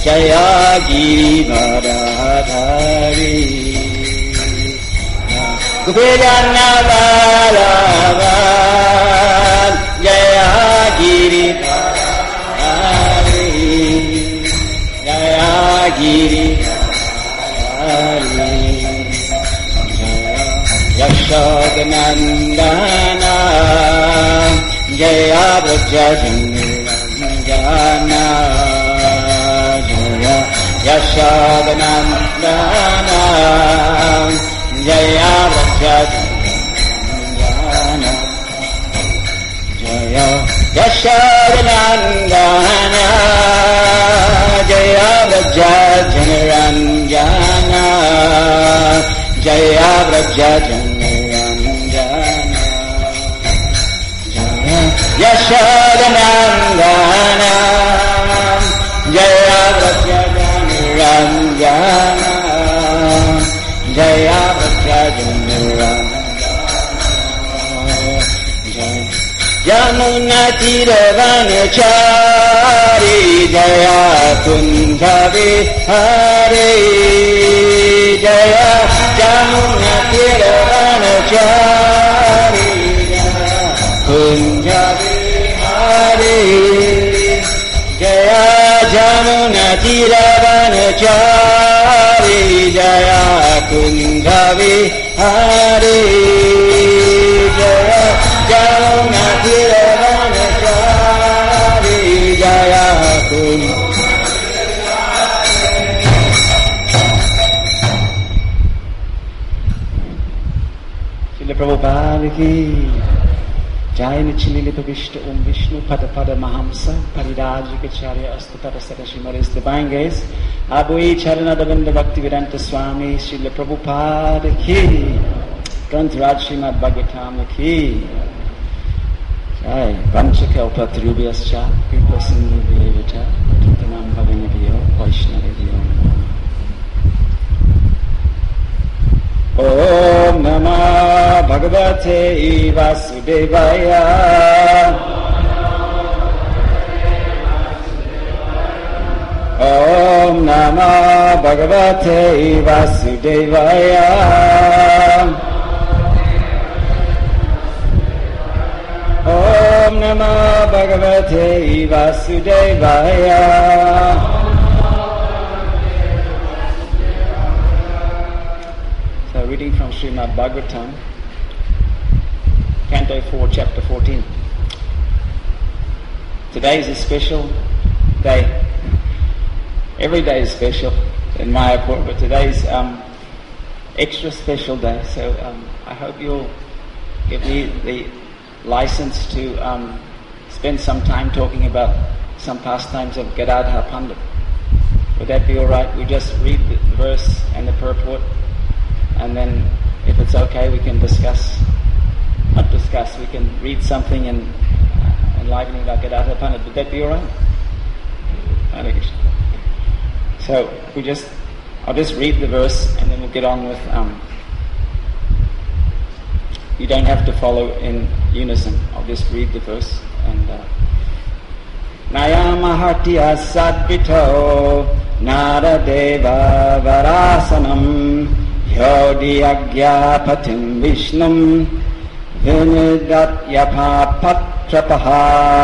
Jaya Giridharadhari Gopijana Balavan Jaya Giridharadhari Jaya Giridharadhari Yashodanandana Jaya Vrajajanirangana Jaya Yashodanandana Jaya Vrajajanirangana Jaya Yashodanandana Jaya Vrajajanirangana Jaya Vrajajanirangana Jaya Yashodanandana Jaya Vrajajanirangana Jaya Vrajajanirangana Yamuna Tiravanachari Jaya Kunda Vihari Jaya Yamuna Tiravanachari Jaya Kunda Vihari Jaya Yamuna Tiravanachari Jaya Kunda Vihari Jaya Yamuna Tiravanachari Jaya Kunda Srila Prabhupada ki Jai Nichililita Vishta Vishnu Pada Pada Mahamsa Parirajikacharya Astupada Sadashimaris Divangas Abui Charanadavinda Bhaktivedanta Swami Srila Prabhupada ki Grantaraj Srimad Bhagavatam ki Jai Panchakalpa Trubhyascha Kripa Sindhu Vyevata Patanam Bhavanabhyo Vaishnavabhyo Om Namah Bhagavate Vasudevaya Om Namah Bhagavate Vasudevaya Om Namah Bhagavate Vasudevaya Reading from Srimad Bhagavatam, Canto 4, Chapter 14. Today is a special day. Every day is special in Mayapur, but today's extra special day. So I hope you'll give me the license to spend some time talking about some pastimes of Gadadhar Pandit. Would that be all right? We just read the verse and the purport. And then, if it's okay, we can we can read something and enlivening like Gadadhar Pandit. Would that be alright? So, I'll just read the verse and then we'll get on with, you don't have to follow in unison. I'll just read the verse and, Nayamahatya sadvito naradeva varasanam Yodi agyapatim vishnum vinidat yapapatrapaha.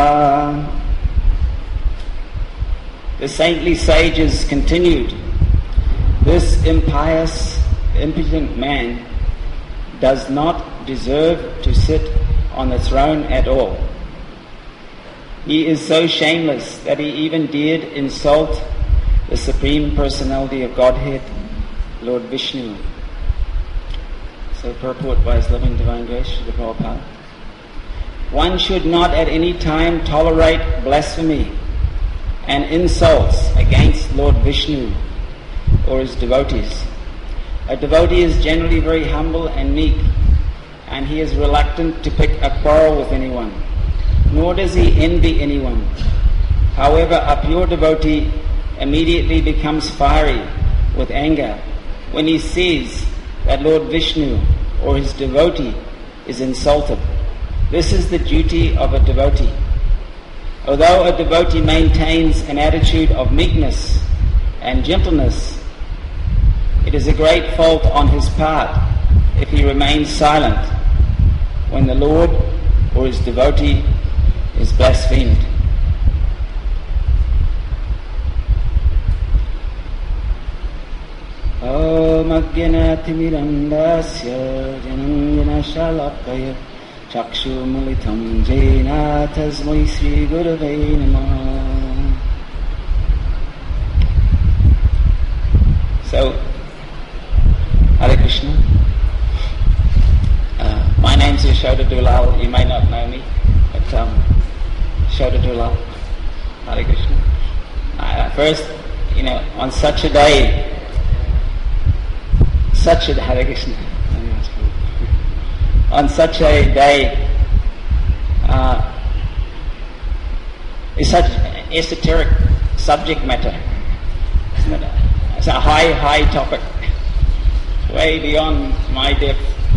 The saintly sages continued, this impious, impotent man does not deserve to sit on the throne at all. He is so shameless that he even dared insult the Supreme Personality of Godhead, Lord Vishnu. So purport by His Loving Divine Grace, Srila Prabhupada. One should not at any time tolerate blasphemy and insults against Lord Vishnu or his devotees. A devotee is generally very humble and meek, and he is reluctant to pick a quarrel with anyone, nor does he envy anyone. However, a pure devotee immediately becomes fiery with anger when he sees that Lord Vishnu or his devotee is insulted. This is the duty of a devotee. Although a devotee maintains an attitude of meekness and gentleness. It is a great fault on his part if he remains silent when the Lord or his devotee is blasphemed. Om Ajnanatirmirandasya Jananjana Shalakaya Chakshu Militam Jena Tasmai Sri Gurave Namah. So, Hare Krishna. My name's Yashoda Dulal. You may not know me, but Yashoda Dulal. Hare Krishna. First, on such a day, Hare Krishna. On such a day, is such esoteric subject matter. Isn't it? It's a high topic, way beyond my depth.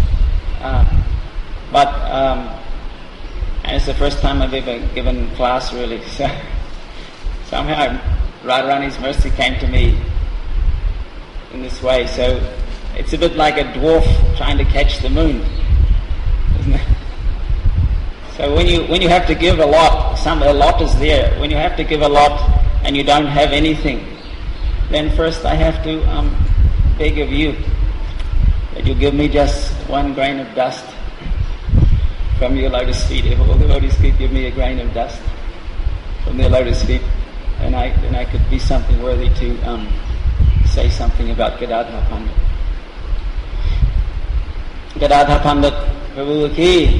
But and it's the first time I've ever given class, really. So somehow Radharani's mercy came to me in this way. So it's a bit like a dwarf trying to catch the moon, isn't it? So when you have to give a lot, a lot is there. When you have to give a lot and you don't have anything, then first I have to beg of you that you give me just one grain of dust from your lotus feet. If all the devotees could give me a grain of dust from their lotus feet, then I could be something worthy to say something about Gadadhar Pandit. Gadadhar Pandit Prabhu ki.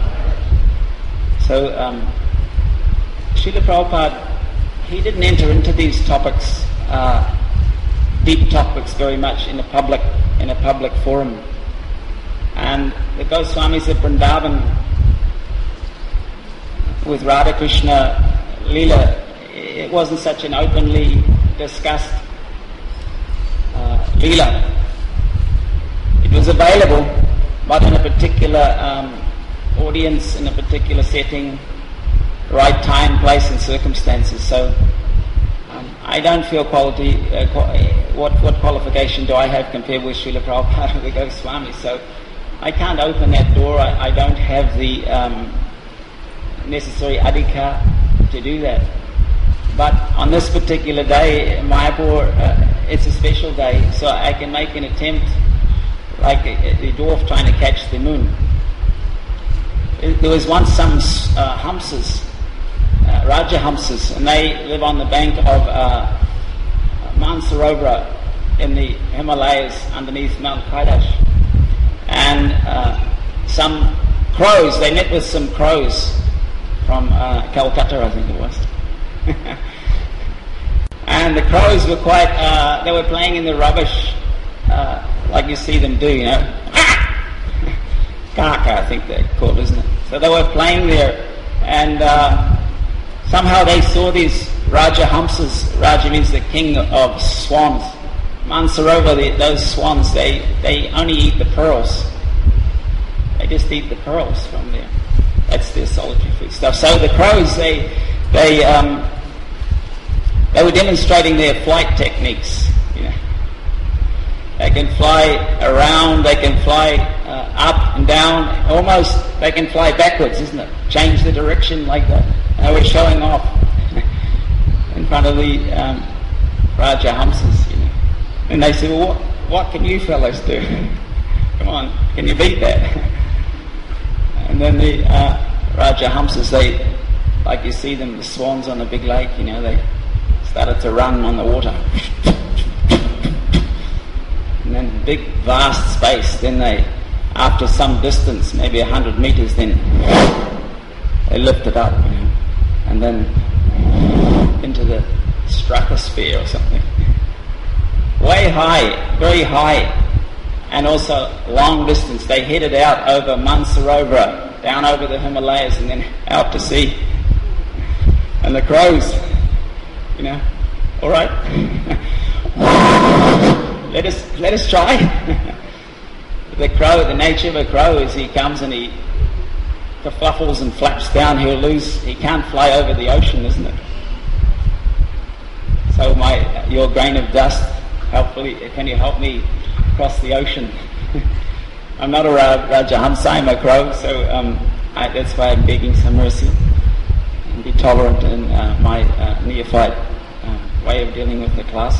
So Srila Prabhupada, he didn't enter into these topics, deep topics, very much in a public forum. And the Goswamis of Vrindavan with Radha Krishna Leela, it wasn't such an openly discussed Leela. It was available, but in a particular audience, in a particular setting, right time, place and circumstances. So I don't feel quality. What qualification do I have compared with Srila Prabhupada or the Goswami? So I can't open that door. I don't have the necessary adhikar to do that. But on this particular day, Mayapur, it's a special day, so I can make an attempt, like the dwarf trying to catch the moon. There was once some Hamsas, Raja Hamsas, and they live on the bank of Mansarovar in the Himalayas underneath Mount Kailash. And some crows, they met with some crows from Calcutta, I think it was. And the crows were quite, they were playing in the rubbish, like you see them do, Kaka, I think they're called, isn't it? So they were playing there, and somehow they saw these Raja Hamsas. Raja means the king of swans. Mansarovar, those swans, they only eat the pearls. They just eat the pearls from there. That's their solitary food stuff. So the crows, they were demonstrating their flight techniques. They can fly around, they can fly up and down, almost they can fly backwards, isn't it? Change the direction like that. They were showing off in front of the Raja Hamsas, And they said, well, what can you fellows do? Come on, can you beat that? And then the Raja Hamsas, they, like you see them, the swans on a big lake, they started to run on the water. And then big, vast space, then they, after some distance, maybe 100 meters, then they lifted up, and then into the stratosphere or something. Way high, very high, and also long distance. They headed out over Mansarovar, down over the Himalayas, and then out to sea. And the crows, all right, let us try. The crow, the nature of a crow is he comes and he kerfluffles and flaps down. He can't fly over the ocean, isn't it? So oh your grain of dust, helpfully, can you help me cross the ocean? I'm not a Rajahamsa, I'm a crow, so that's why I'm begging some mercy and be tolerant in my neophyte way of dealing with the class.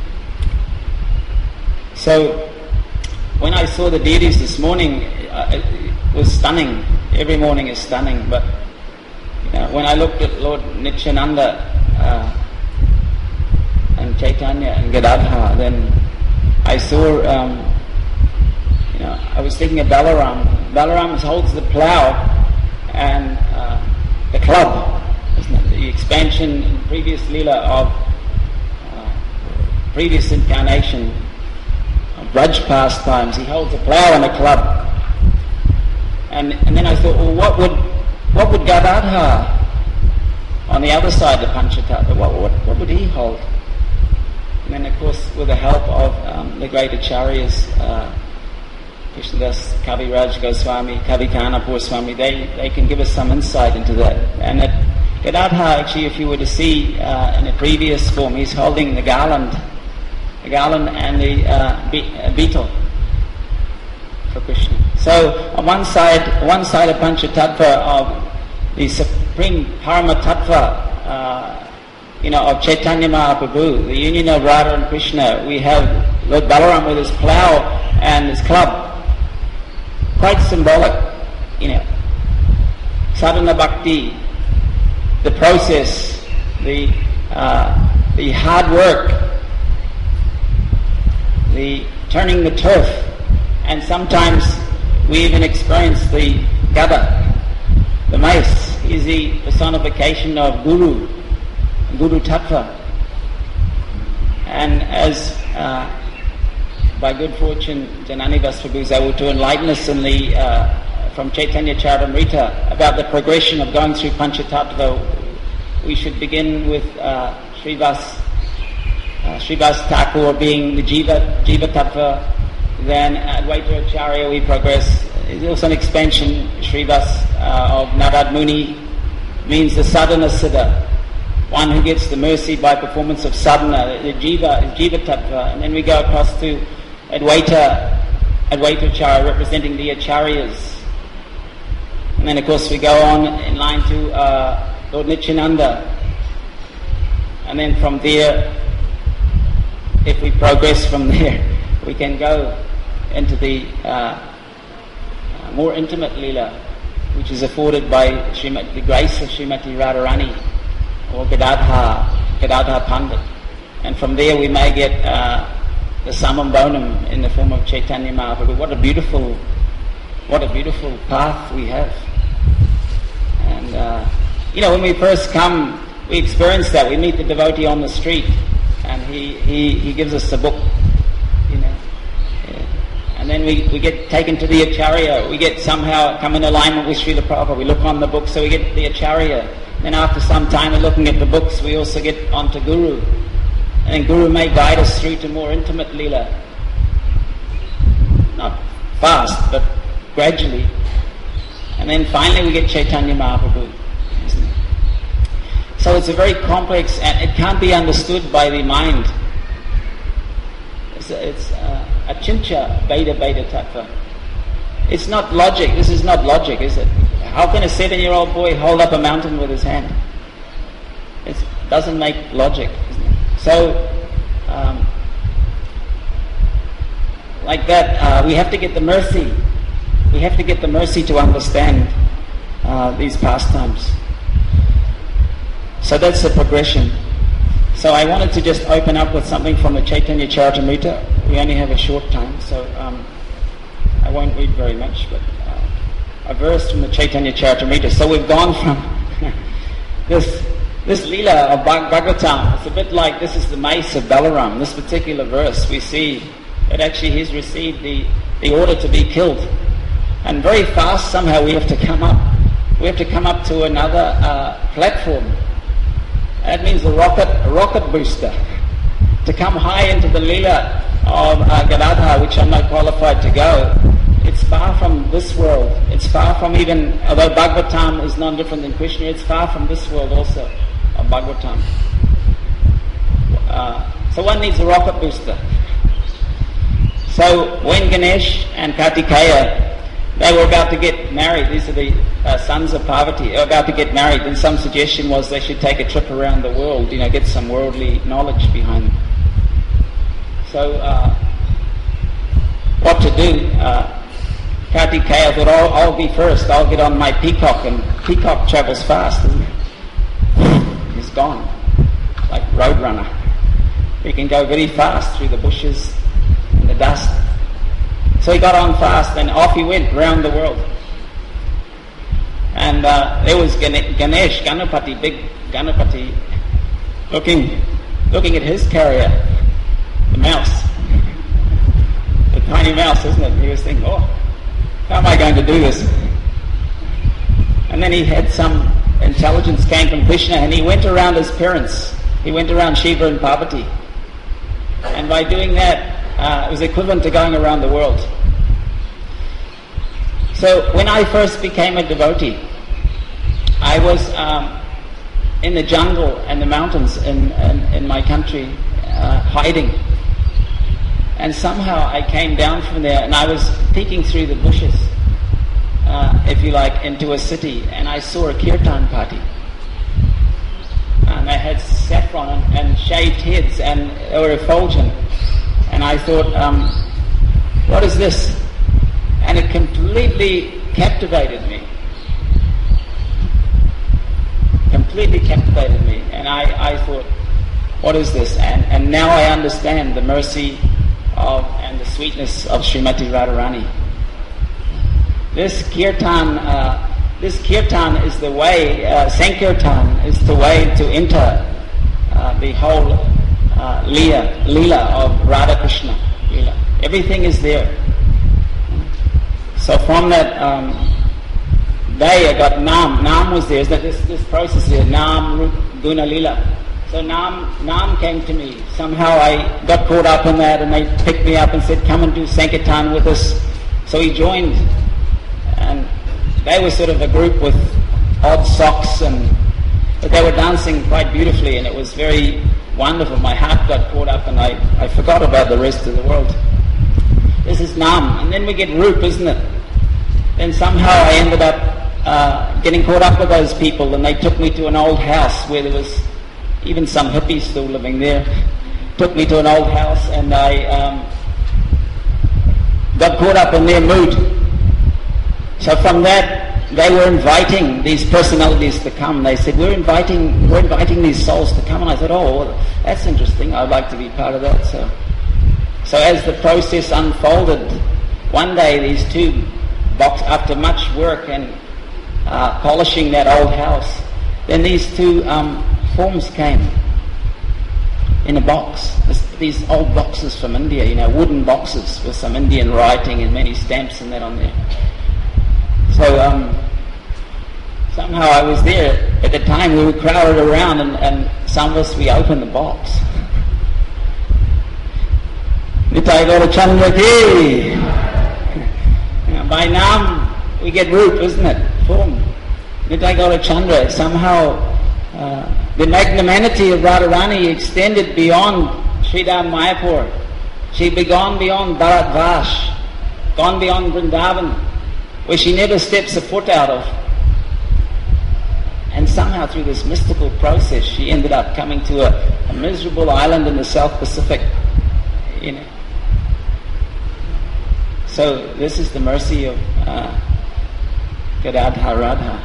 So when I saw the deities this morning, it was stunning. Every morning is stunning, but when I looked at Lord Nityananda and Chaitanya and Gadadhar, then I saw, I was thinking of Balaram. Balaram holds the plough and the club, isn't it? The expansion in previous Leela of previous incarnation of Braj pastimes. He holds a plough and a club. And then I thought, well, what would Gadadhar on the other side of Panchatattva, what would he hold? And then, of course, with the help of the great acharyas, Krishnadas Kaviraj Goswami, Kavi Kanapur Swami, they can give us some insight into that. And that Gadadhar, actually, if you were to see in a previous form, he's holding the garland and the beetle for Krishna. So on one side of Panchatattva, of the supreme Paramatattva, of Chaitanya Mahaprabhu, the union of Radha and Krishna, we have Lord Balaram with his plough and his club. Quite symbolic, sadhana bhakti, the process, the hard work, the turning the turf, and sometimes we even experience the gada, the mace. Is the personification of Guru Tattva. And as by good fortune Janani Vasprabhu is able to enlighten us in the from Chaitanya Charitamrita about the progression of going through Panchatattva, we should begin with Srivas Thakur being the Jiva Tattva. Then Advaita Acharya we progress. There's also an expansion, Srivas of Narad Muni, means the sadhana siddha, one who gets the mercy by performance of sadhana. The Jiva is Jiva Tattva. And then we go across to Advaita Acharya representing the Acharyas. And then of course we go on in line to Lord Nityananda. And then from there, if we progress from there, we can go into the more intimate Leela, which is afforded by the grace of Srimati Radharani or Gadadhar Pandit. And from there we may get the Samam Bonam in the form of Chaitanya Mahaprabhu. What a beautiful path we have. And when we first come, we experience that. We meet the devotee on the street, and he gives us a book, And then we get taken to the Acharya. We get somehow come in alignment with Srila Prabhupada. We look on the book, so we get the Acharya. Then after some time of looking at the books, we also get onto Guru. And then Guru may guide us through to more intimate Leela. Not fast, but gradually. And then finally we get Chaitanya Mahaprabhu. Isn't it? So it's a very complex, and it can't be understood by the mind. It's Achintya Veda Tattva. It's not logic. This is not logic, is it? How can a 7-year-old boy hold up a mountain with his hand? It doesn't make logic, isn't it? So, like that, we have to get the mercy. We have to get the mercy to understand these pastimes. So that's the progression. So I wanted to just open up with something from the Chaitanya Charitamrita. We only have a short time, so I won't read very much, but a verse from the Chaitanya Charitamrita. So we've gone from this Leela of Bhagavatam. It's a bit like this is the mace of Balaram. This particular verse, we see that actually he's received the order to be killed. And very fast somehow we have to come up. We have to come up to another platform. That means a rocket booster. To come high into the Leela of Gadadhar, which I'm not qualified to go. It's far from this world. It's far from even, although Bhagavatam is non-different than Krishna, it's far from this world also, of Bhagavatam. So one needs a rocket booster. So when Ganesh and Kartikeya, they were about to get married, these are the sons of Parvati, they were about to get married, and some suggestion was they should take a trip around the world, get some worldly knowledge behind them. So what to do? Kartikeya thought, I'll be first, I'll get on my peacock, and peacock travels fast, isn't it? He's gone, like Roadrunner. He can go very fast through the bushes and the dust. So he got on fast and off he went round the world. And there was Ganesh, Ganapati, big Ganapati, looking at his carrier, the mouse. The tiny mouse, isn't it? He was thinking, how am I going to do this? And then he had some intelligence came from Krishna, and he went around his parents. He went around Shiva and Parvati. And by doing that, it was equivalent to going around the world. So when I first became a devotee, I was in the jungle and the mountains in my country, hiding. And somehow I came down from there, and I was peeking through the bushes, if you like, into a city, and I saw a kirtan party. And they had saffron and shaved heads, and they were effulgent. And I thought, what is this? And it completely captivated me. And I thought, what is this? And now I understand the mercy and the sweetness of Srimati Radharani. This kirtan is the way, Sankirtan is the way to enter the whole Leela of Radha Krishna. Leela. Everything is there. So from that day I got Nam. Nam was there. This process here, Nam, Rup, Guna, Leela. So Nam came to me. Somehow I got caught up in that, and they picked me up and said, come and do Sankirtan with us. So he joined, and they were sort of a group with odd socks, but they were dancing quite beautifully, and it was very wonderful. My heart got caught up, and I forgot about the rest of the world. This is Nam, and then we get Rup, isn't it? Then somehow I ended up getting caught up with those people, and they took me to an old house where there was even some hippies still living there. Took me to an old house, and I got caught up in their mood. So from that, they were inviting these personalities to come. They said, we're inviting these souls to come. And I thought, well, that's interesting. I'd like to be part of that. So as the process unfolded, one day these two after much work and polishing that old house, then these two forms came in a box. These old boxes from India, wooden boxes with some Indian writing and many stamps and that on there. So somehow I was there. At the time we were crowded around, and some of us, we opened the box. Nitai Gaura Chandra ki. By Nam we get Rup, isn't it? Form. Nitai Gaura Chandra. Somehow the magnanimity of Radharani extended beyond Sridham Mayapur. She'd gone beyond Bharatvash, gone beyond Vrindavan, where she never steps a foot out of. And somehow through this mystical process, she ended up coming to a miserable island in the South Pacific. So this is the mercy of Gadadhar Radha.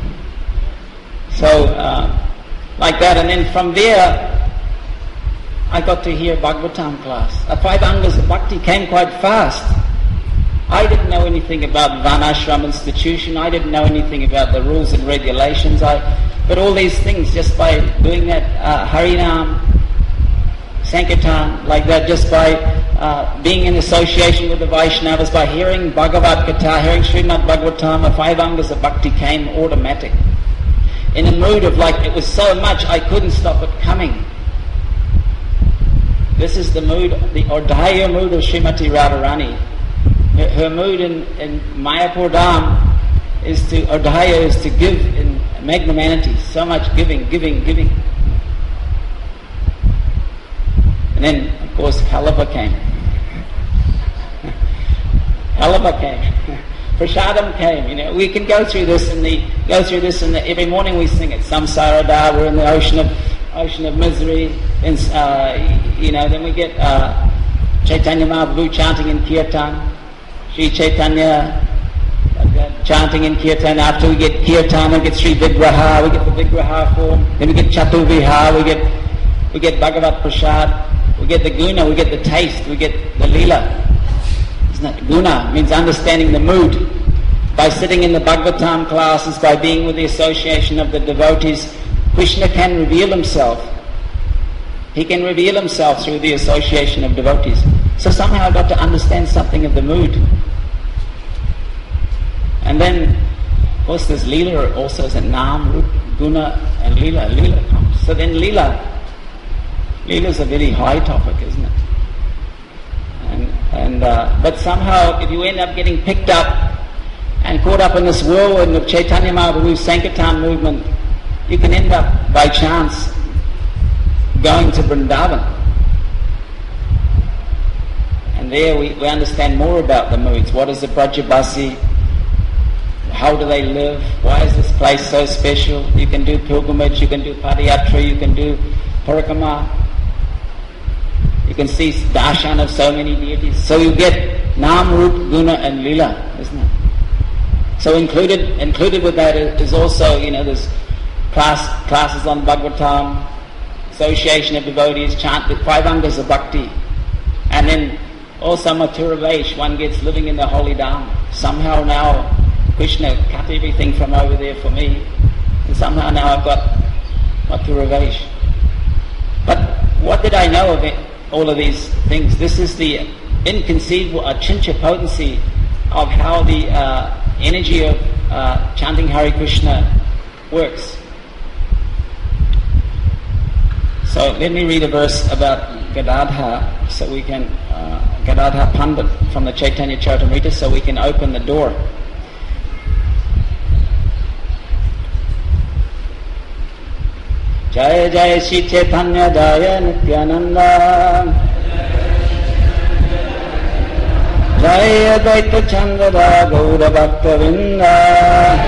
So like that, and then from there I got to hear Bhagavatam class. 5 Angas of Bhakti came quite fast. I didn't know anything about Varnashram institution. I didn't know anything about the rules and regulations. But all these things, just by doing that Harinam, Sankirtan, like that, just by being in association with the Vaishnavas, by hearing Bhagavad Gita, hearing Srimad Bhagavatam, 5 Angas of Bhakti came automatic. In a mood of it was so much I couldn't stop it coming. This is the mood, the Ardhaya mood of Srimati Radharani. Her mood in Mayapur Dham is to give in magnanimity, so much giving. And then, of course, Kalava came. Kalava came. Prasadam came. You know, we can go through this every morning we sing it. Samsarada, we're in the ocean of misery. And then we get Chaitanya Mahaprabhu chanting in Kirtan. Sri Chaitanya chanting in Kirtan. After we get Kirtan, we get Sri Vigraha, we get the Vigraha form. Then we get Chaturviha, we get Bhagavat Prasad. We get the guna, we get the taste, we get the leela. Isn't it? Guna means understanding the mood. By sitting in the Bhagavatam classes, by being with the association of the devotees, Krishna can reveal himself. He can reveal himself through the association of devotees. So somehow I got to understand something of the mood. And then, of course, there's leela also, as a Nam, Rup, Guna, and leela. Leela comes. So then leela is a very high topic, isn't it? But somehow, if you end up getting picked up and caught up in this whirlwind of Chaitanya Mahaprabhu's Sankirtan movement, you can end up, by chance, going to Vrindavan. And there we understand more about the moods. What is the Brajabasi? How do they live? Why is this place so special? You can do pilgrimage, you can do padayatra, you can do parikrama. You can see darshan of so many deities. So you get Nam, Rup, Guna and Leela, isn't it? So included with that is also, there's classes on Bhagavatam, association of devotees, chant the 5 angas of bhakti. And then also Mathura Vaish, one gets living in the holy Dham. Somehow now Krishna cut everything from over there for me. And somehow now I've got Mathura Vaish. But what did I know of it? All of these things. This is the inconceivable achintya potency of how the energy of chanting Hare Krishna works. So let me read a verse about Gadadhar, so we can Gadadhar Pandit from the Chaitanya Charitamrita, so we can open the door. Jai Jai Shri Chaitanya Jaya Nityananda Jaya Advaita Chandra Gaura Bhakta Vrinda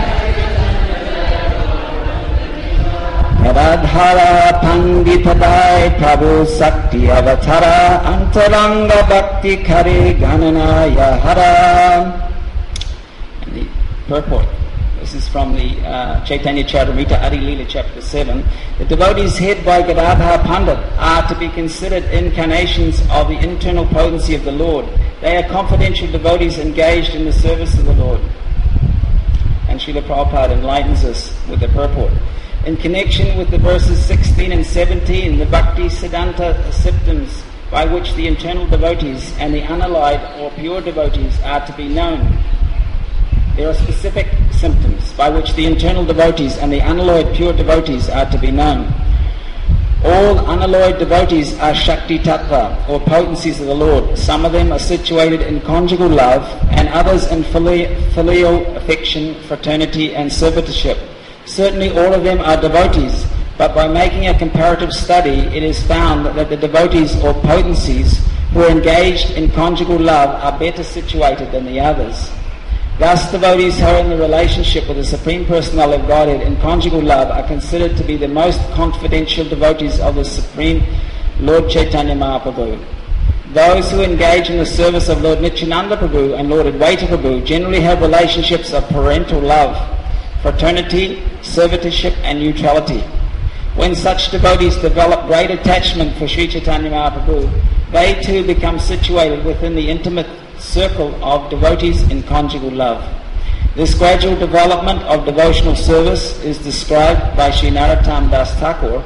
Radhara Panditadai Prabhu Sakti Avatara Antaranga Bhakti Kare Gananaya Hara. And the purport. This is from the Chaitanya Charitamrita Adi Leela chapter 7. The devotees head by Gadadhar Pandit are to be considered incarnations of the internal potency of the Lord. They are confidential devotees engaged in the service of the Lord. And Srila Prabhupada enlightens us with the purport. In connection with the verses 16 and 17, the Bhakti Siddhanta symptoms by which the internal devotees and the unallied or pure devotees are to be known. There are specific symptoms by which the internal devotees and the unalloyed pure devotees are to be known. All unalloyed devotees are Shakti Tattva, or potencies of the Lord. Some of them are situated in conjugal love, and others in filial affection, fraternity and servitorship. Certainly all of them are devotees, but by making a comparative study, it is found that the devotees or potencies who are engaged in conjugal love are better situated than the others. Thus, devotees who are in the relationship with the Supreme Personality of Godhead in conjugal love are considered to be the most confidential devotees of the Supreme Lord Chaitanya Mahaprabhu. Those who engage in the service of Lord Nityananda Prabhu and Lord Advaita Prabhu generally have relationships of parental love, fraternity, servitorship and neutrality. When such devotees develop great attachment for Sri Chaitanya Mahaprabhu, they too become situated within the intimate circle of devotees in conjugal love. This gradual development of devotional service is described by Sri Narottam Das Thakur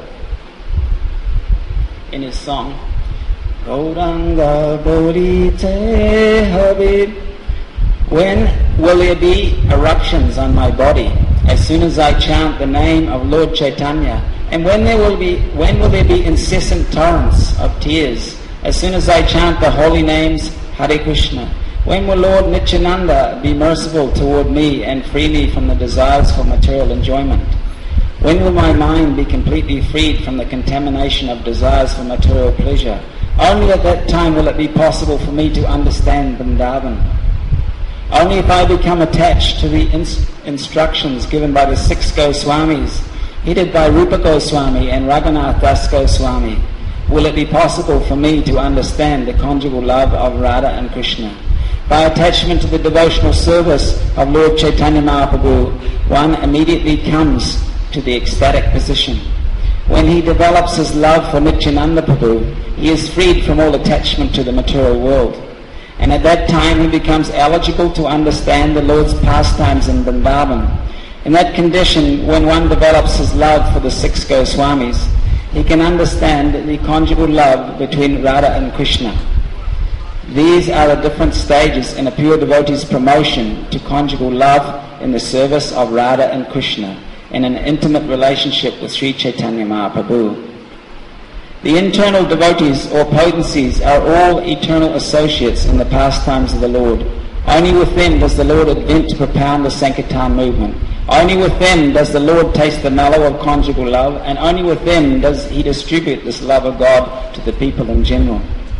in his song Gauranga Borite Habib. When will there be eruptions on my body as soon as I chant the name of Lord Chaitanya? And when will there be incessant torrents of tears as soon as I chant the holy names Hare Krishna? When will Lord Nityananda be merciful toward me and free me from the desires for material enjoyment? When will my mind be completely freed from the contamination of desires for material pleasure? Only at that time will it be possible for me to understand Vrindavan. Only if I become attached to the instructions given by the 6 Goswamis, headed by Rupa Goswami and Raghunath Das Goswami, will it be possible for me to understand the conjugal love of Radha and Krishna. By attachment to the devotional service of Lord Chaitanya Mahaprabhu, one immediately comes to the ecstatic position. When he develops his love for Nityananda Prabhu, he is freed from all attachment to the material world. And at that time he becomes eligible to understand the Lord's pastimes in Vrindavan. In that condition, when one develops his love for the 6 Goswamis, he can understand the conjugal love between Radha and Krishna. These are the different stages in a pure devotee's promotion to conjugal love in the service of Radha and Krishna in an intimate relationship with Sri Chaitanya Mahaprabhu. The internal devotees or potencies are all eternal associates in the pastimes of the Lord. Only with them does the Lord advent to propound the Sankirtan movement. Only with them does the Lord taste the mellow of conjugal love, and only with them does he distribute this love of God to the people in general.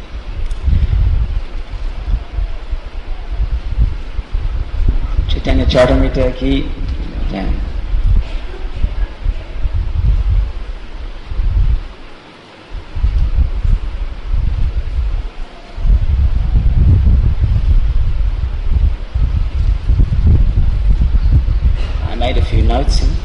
Chaitanya Charitamrita ki jai. I made a few notes here.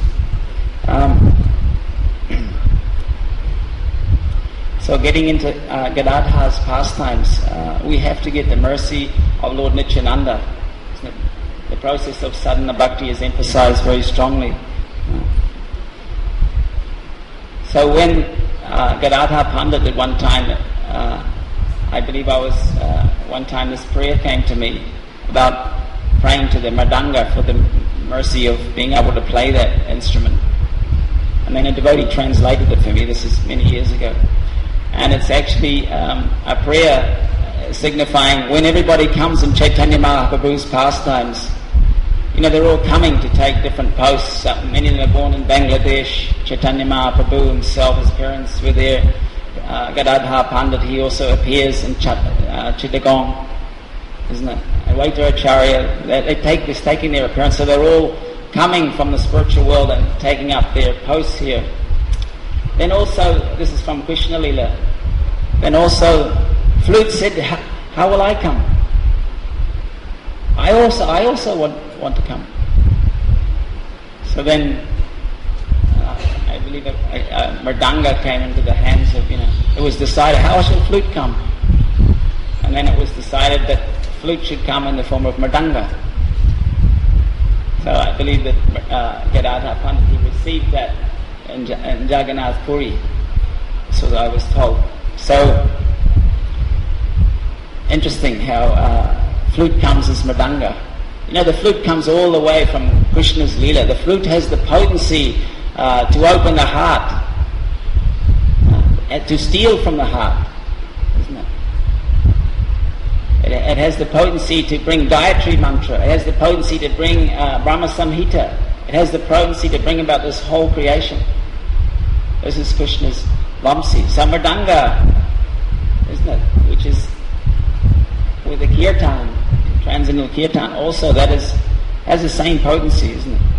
So getting into Gadadhar's pastimes, we have to get the mercy of Lord Nityananda. The process of sadhana bhakti is emphasized very strongly. So when Gadadhar Pandit at one time, I believe one time this prayer came to me about praying to the Mridanga for the mercy of being able to play that instrument. And then a devotee translated it for me. This is many years ago. And it's actually a prayer signifying when everybody comes in Chaitanya Mahaprabhu's pastimes, they're all coming to take different posts. Many of them are born in Bangladesh. Chaitanya Mahaprabhu himself, his parents were there. Gadadhar Pandit, he also appears in Chittagong, isn't it? And Vaitaracharya, they're taking their appearance. So they're all coming from the spiritual world and taking up their posts here. Then also, this is from Krishna Lila, then also Flute said, how will I come? I also want to come. So then, I believe Mridanga came into the hands of, it was decided, how shall Flute come? And then it was decided that Flute should come in the form of Mridanga. So I believe that Gadadhar Pandit received that in Jagannath Puri. So I was told. So, interesting how flute comes as Mridanga. The flute comes all the way from Krishna's Leela. The flute has the potency to open the heart, and to steal from the heart, isn't it? It has the potency to bring Gayatri mantra. It has the potency to bring Brahma Samhita. It has the potency to bring about this whole creation. This is Krishna's Vamsi. So Mridanga, isn't it? Which is with the kirtan, transcendental kirtan, also that has the same potency, isn't it?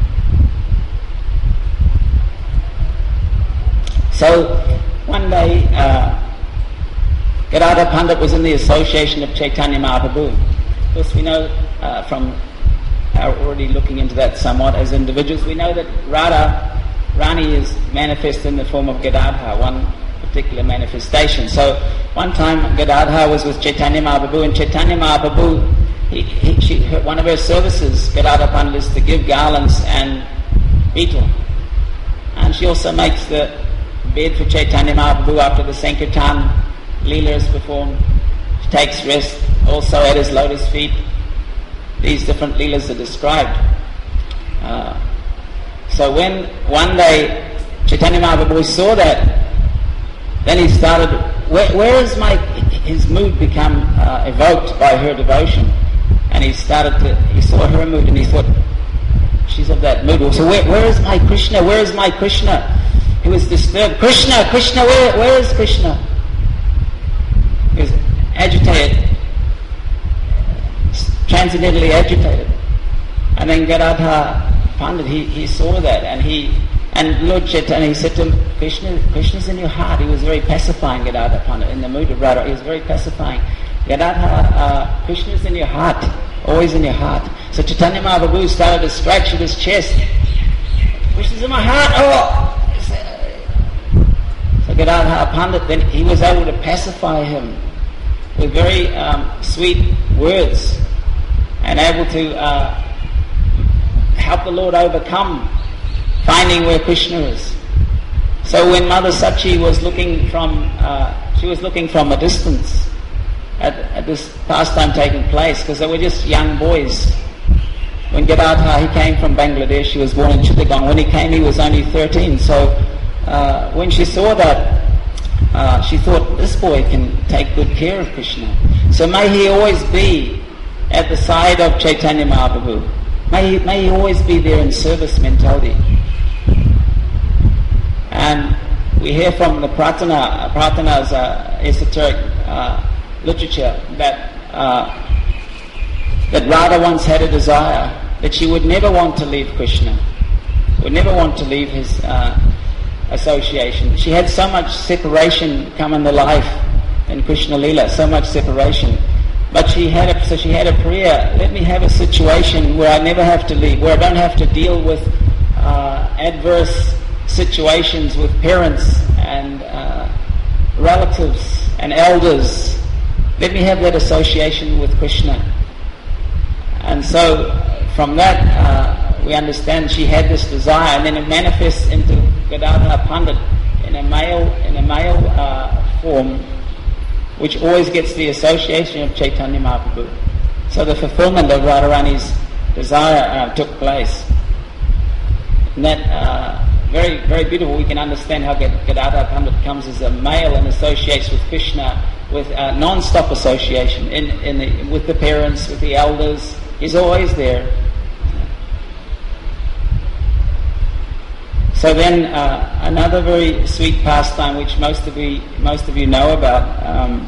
So one day, Gadadhar Pandit was in the association of Chaitanya Mahaprabhu. Of course, we know from already looking into that somewhat as individuals, we know that Rani is manifest in the form of Gadadhar, one particular manifestation. So one time Gadadhar was with Chaitanya Mahaprabhu, and Chaitanya Mahaprabhu, one of her services, Gadadhar Pandit, is to give garlands and betel. And she also makes the bed for Chaitanya Mahaprabhu after the Sankirtan Leela is performed. She takes rest also at his lotus feet. These different Leelas are described. So when one day Chaitanya Mahaprabhu saw that, then he started, his mood become evoked by her devotion. And he saw her mood and he thought, she's of that mood. So where is my Krishna? Where is my Krishna? He was disturbed. Krishna, Krishna, where is Krishna? He was agitated, transcendently agitated. And then Gadadhar Pandit, he saw that, and Lord Chaitanya, he said to him, Krishna's in your heart. He was very pacifying Gadadhar Pandit, in the mood of Radha. He was very pacifying. Gadadhar, Krishna's in your heart, always in your heart. So Chaitanya Mahaprabhu started to scratch at his chest. Krishna's in my heart, oh! So Gadadhar Pandit, then he was able to pacify him with very sweet words, and able to help the Lord overcome finding where Krishna is. So when Mother Sachi was looking from, she was looking from a distance at this pastime taking place, because they were just young boys. When Gadadhar, he came from Bangladesh, he was born in Chittagong. When he came, he was only 13. So when she saw that, she thought, this boy can take good care of Krishna. So may he always be at the side of Chaitanya Mahaprabhu. May he always be there in service mentality. And we hear from the Pratana's esoteric literature that Radha once had a desire that she would never want to leave Krishna, would never want to leave his association. She had so much separation come in the life in Krishna Lila, so much separation. But she had a prayer, let me have a situation where I never have to leave, where I don't have to deal with adverse situations with parents and relatives and elders. Let me have that association with Krishna. And so from that we understand she had this desire, and then it manifests into Gadadhar Pandit in a male form, which always gets the association of Chaitanya Mahaprabhu. So the fulfillment of Radharani's desire took place. And that very, very beautiful. We can understand how Gadadhar Pandit comes as a male and associates with Krishna with non-stop association with the parents, with the elders. He's always there. So then another very sweet pastime which most of you know about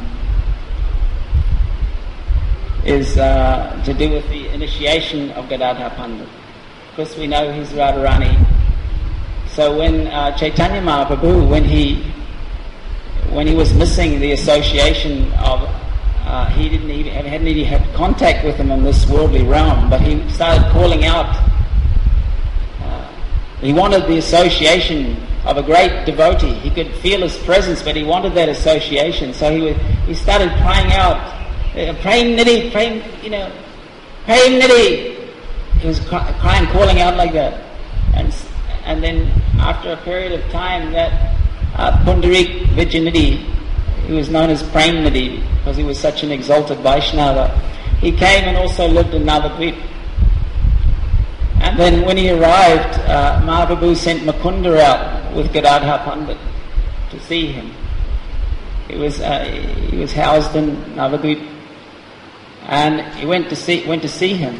is to do with the initiation of Gadadhar Pandit. Of course we know he's Radharani. So when Chaitanya Mahaprabhu, when he was missing the association of, he hadn't even had contact with him in this worldly realm, but he started calling out. He wanted the association of a great devotee. He could feel his presence, but he wanted that association. So he started crying out, Prem Nidhi, Prem Nidhi. He was crying, calling out like that. And then after a period of time, that Pundarik Vijayanidhi, he was known as Prem Nidhi because he was such an exalted Vaishnava, he came and also lived in Navadvip. And then when he arrived, Mahaprabhu sent Mukunda out with Gadadhar Pandit to see him. He was housed in Navadvip, and he went to see him.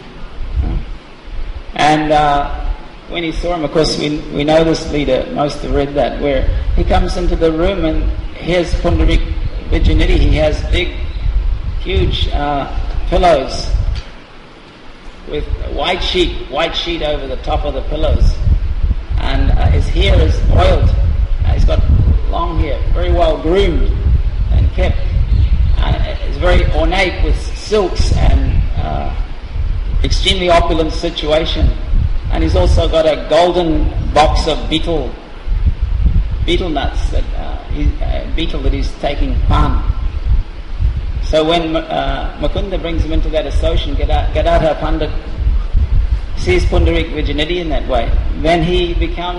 And when he saw him, of course, we know this leader, most have read that, where he comes into the room and here's Pundarik Vijayanidhi. He has big, huge pillows with a white sheet over the top of the pillows. And his hair is oiled. He's got long hair, very well groomed and kept. It's very ornate with silks and extremely opulent situation. And he's also got a golden box of betel nuts, betel that he's taking pan. So when Mukunda brings him into that association, Gadadhar Pandit sees Pundarik Vijayanidhi in that way. Then he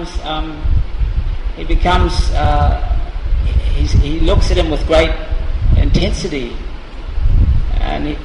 looks at him with great intensity, and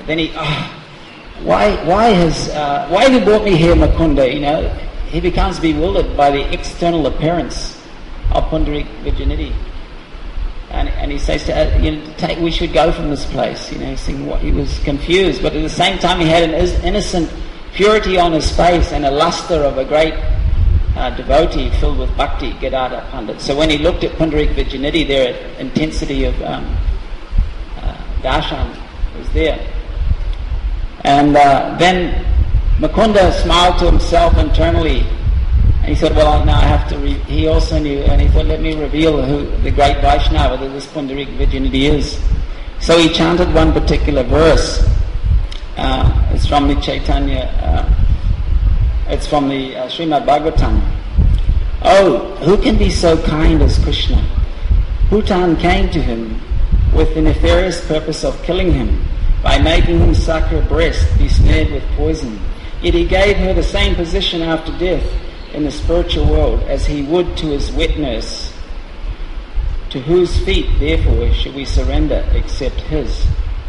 why have you brought me here, Mukunda? He becomes bewildered by the external appearance of Pundarik Vijayanidhi. And he says to we should go from this place. He was confused, but at the same time he had an innocent purity on his face and a luster of a great devotee filled with bhakti, Gadadhar Pandit. So when he looked at Pundarik Vijayanidhi, their intensity of darshan was there. And then Mukunda smiled to himself internally, and he said, well, now I have to he also knew, and he thought, let me reveal who the great Vaishnava that this Pundarik Vijayanidhi is. So he chanted one particular verse. It's from the Chaitanya, it's from the Srimad Bhagavatam. Oh, who can be so kind as Krishna? Bhutan came to him with the nefarious purpose of killing him by making him suck her breast, be snared with poison. Yet he gave her the same position after death in the spiritual world as he would to his wet nurse. To whose feet, therefore, should we surrender except his?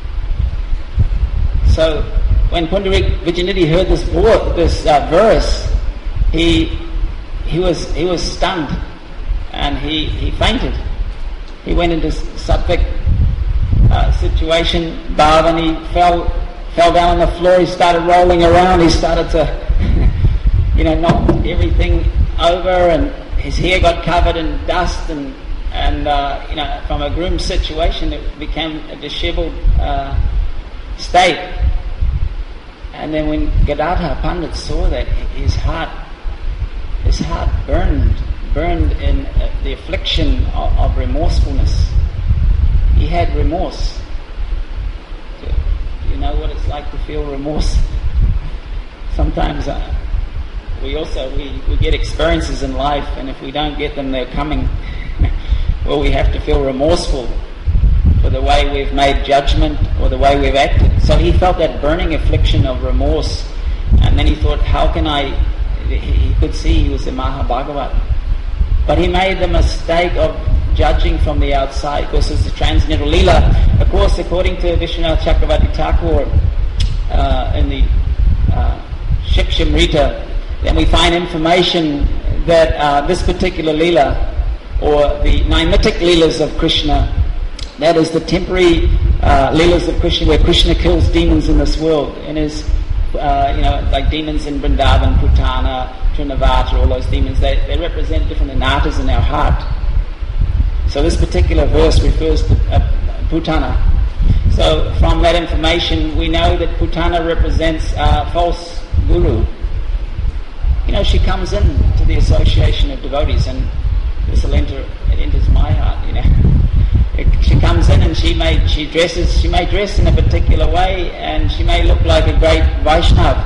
So, when Pundarik Vijayanidhi heard this verse, he was stunned, and he fainted. He went into sattvic situation, bhav, and he fell down on the floor. He started rolling around. He started to, knock everything over, and his hair got covered in dust, and from a grim situation, it became a disheveled state. And then when Gadadhar Pandit saw that, his heart burned in the affliction of remorsefulness. He had remorse. Do you know what it's like to feel remorse? Sometimes we get experiences in life, and if we don't get them, they're coming. Well, we have to feel remorseful for the way we've made judgment or the way we've acted. So he felt that burning affliction of remorse, and then he thought, he could see he was a Mahabhagavat. But he made the mistake of judging from the outside, because it's a transcendental Leela. Of course, according to Vishwanath Chakravarti Thakur in the Shikshamrita, then we find information that this particular Leela, or the Naimittic Leelas of Krishna, that is the temporary Leelas of Krishna, where Krishna kills demons in this world, and is, like demons in Vrindavan, Putana, Trinavata, all those demons, they represent different anatas in our heart. So this particular verse refers to Putana. So from that information, we know that Putana represents false guru. She comes in to the association of devotees, and this will enters my heart, She comes in and she may dress in a particular way, and she may look like a great Vaishnava.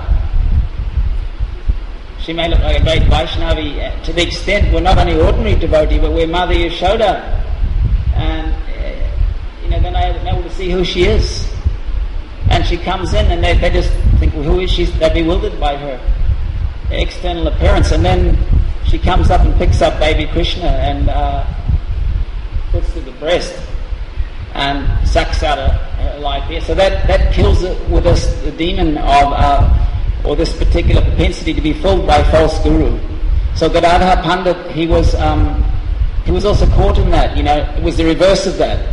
She may look like a great Vaishnavi to the extent we're not only ordinary devotee, but we're Mother Yashoda. And, then I am able to see who she is. And she comes in and they just think, well, who is she? They're bewildered by her external appearance. And then she comes up and picks up baby Krishna and puts to the breast and sucks out her life here. So that kills it with us, the demon of, or this particular propensity to be filled by false guru. So Gadadhar Pandit, he was also caught in that. It was the reverse of that.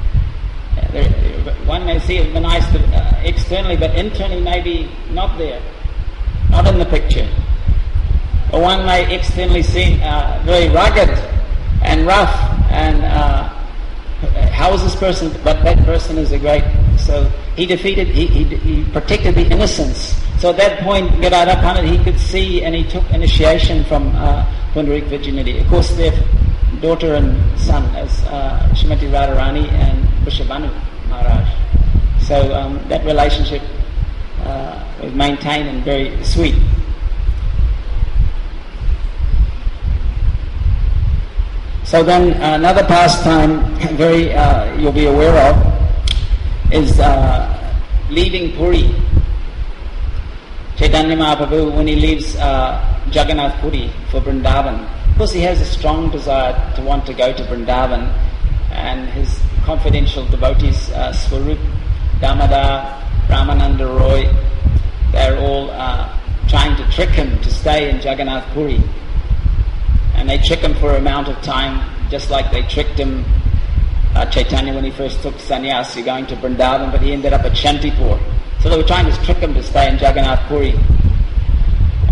One may see it nice externally, but internally maybe not there, not in the picture. Or one may externally seem very rugged and rough, and how is this person? But that person is a great. So he protected the innocence. So at that point, Gadadhar Pandit, he could see, and he took initiation from Pundarik Vijayanidhi. Of course, their daughter and son as Srimati Radharani and Vrishabhanu Maharaj. So that relationship was maintained and very sweet. So then another pastime, very you'll be aware of, is leaving Puri. Chaitanya Mahaprabhu, when he leaves Jagannath Puri for Vrindavan, of course he has a strong desire to want to go to Vrindavan, and his confidential devotees, Swarup, Damodar, Ramananda Roy, they're all trying to trick him to stay in Jagannath Puri. And they trick him for an amount of time, just like they tricked him, Chaitanya, when he first took sannyasi going to Vrindavan, but he ended up at Shantipur. So they were trying to trick him to stay in Jagannath Puri.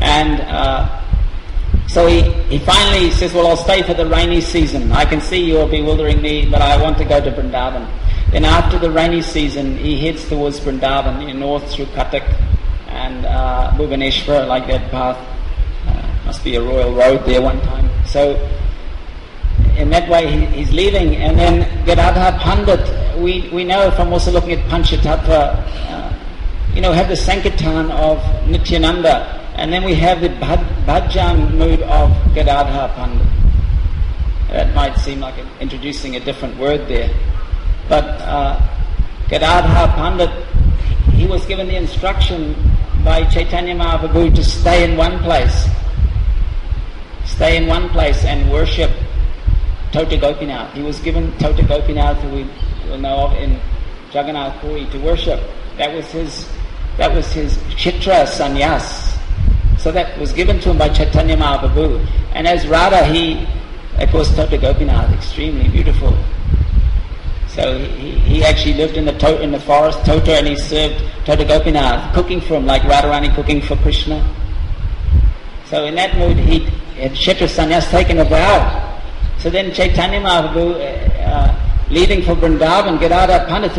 And so he finally says, well, I'll stay for the rainy season. I can see you're bewildering me, but I want to go to Vrindavan. Then after the rainy season, he heads towards Vrindavan, north through Cuttack and Bhubaneswar, like that path. Must be a royal road there one time. So in that way he's leaving. And then Gadadhar Pandit, we know from also looking at Panchatattva, have the Sankirtan of Nityananda. And then we have the bhajan mood of Gadadhar Pandit. That might seem like introducing a different word there. But Gadadhar Pandit, he was given the instruction by Chaitanya Mahaprabhu to stay in one place. Stay in one place and worship Tota Gopinath. He was given Tota Gopinath, who we will know of in Jagannath Puri, to worship. That was his Chitra Sannyas. So that was given to him by Chaitanya Mahaprabhu. And as Radha, he, of course, Tota Gopinath, extremely beautiful. So he actually lived in the forest, Tota, and he served Tota Gopinath, cooking for him, like Radharani cooking for Krishna. So in that mood, he had Kshetra Sannyas, taken a vow. So then Chaitanya Mahaprabhu, leaving for Vrindavan, Gadadhar Pandit,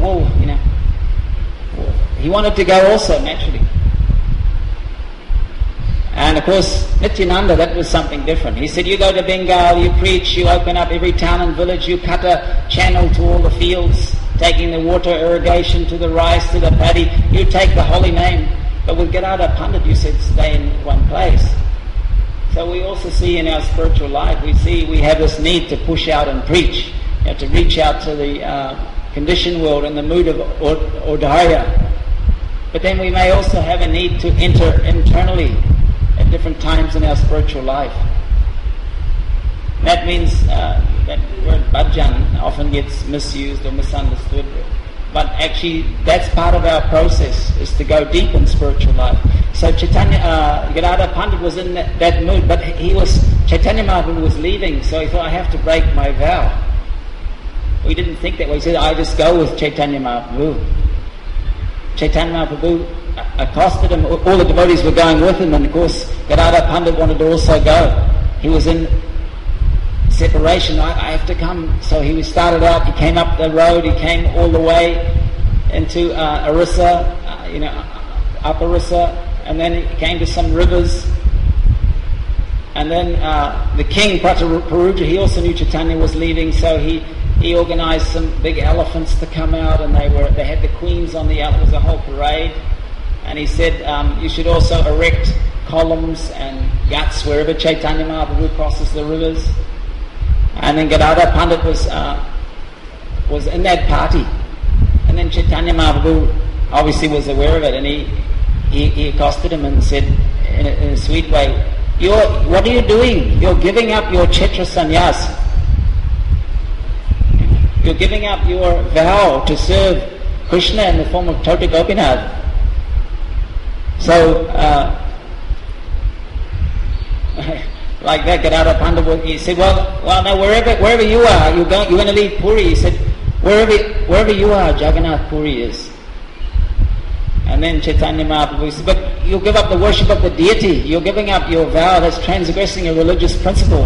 he wanted to go also, naturally. And of course, Nityananda, that was something different. He said, you go to Bengal, you preach, you open up every town and village, you cut a channel to all the fields, taking the water irrigation to the rice, to the paddy, you take the holy name. But with Gadadhar Pandit, you said, stay in one place. So we also see in our spiritual life, we have this need to push out and preach, to reach out to the conditioned world in the mood of Audhaya. But then we may also have a need to enter internally at different times in our spiritual life. That means that word bhajan often gets misused or misunderstood. But actually, that's part of our process, is to go deep in spiritual life. So Gadadhar Pandit was in that mood, but Chaitanya Mahaprabhu was leaving, so he thought, I have to break my vow. We didn't think that way. He said, I just go with Chaitanya Mahaprabhu. Chaitanya Mahaprabhu accosted him. All the devotees were going with him, and of course Gadadhar Pandit wanted to also go. He was in separation. I have to come. So he started out, he came up the road, he came all the way into Orissa, up Orissa, and then he came to some rivers. And then the king, Prataparuja, he also knew Chaitanya was leaving, so he organized some big elephants to come out, and they had the queens on the elephants. It was a whole parade. And he said, you should also erect columns and ghats wherever Chaitanya Mahaprabhu crosses the rivers. And then Gadadhar Pandit was in that party. And then Chaitanya Mahaprabhu obviously was aware of it, and he accosted him and said in a sweet way, what are you doing? You're giving up your Chitra Sannyas. You're giving up your vow to serve Krishna in the form of Tota Gopinath. So, like that, Gadadhar Pandit, he said, well, no, wherever you are, you're going to leave Puri. He said, wherever you are, Jagannath Puri is. And then Chaitanya Mahaprabhu said, but you give up the worship of the deity. You're giving up your vow. That's transgressing a religious principle.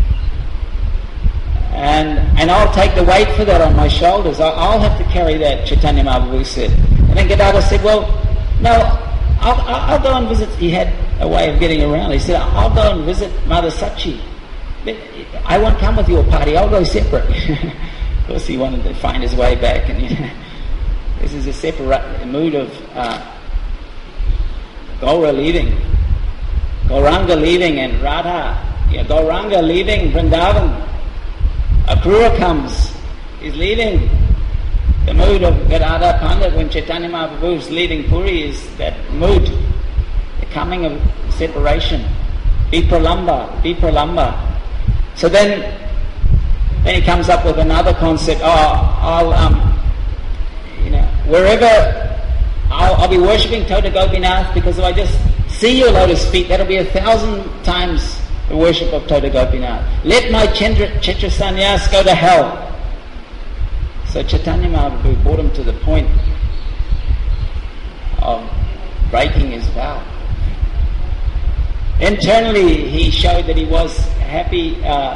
And I'll take the weight for that on my shoulders. I'll have to carry that, Chaitanya Mahaprabhu said. And then Gadadhar said, well, no, I'll go and visit. He had a way of getting around. He said, I'll go and visit Mother Sachi. I won't come with your party. I'll go separate. Of course, he wanted to find his way back. And this is a separate mood of Gaura leaving. Gauranga leaving and Radha. Gauranga leaving Vrindavan. Akrura comes. He's leaving. The mood of Gadadhar Pandit when Chaitanya Mahaprabhu is leaving Puri is that mood, the coming of separation. Vipralamba. So then he comes up with another concept. I'll be worshipping Tota Gopinath, because if I just see your lotus feet, that'll be 1,000 times the worship of Tota Gopinath. Let my Chitra Sannyas go to hell. So Chaitanya Mahaprabhu brought him to the point of breaking his vow. Internally, he showed that he was happy.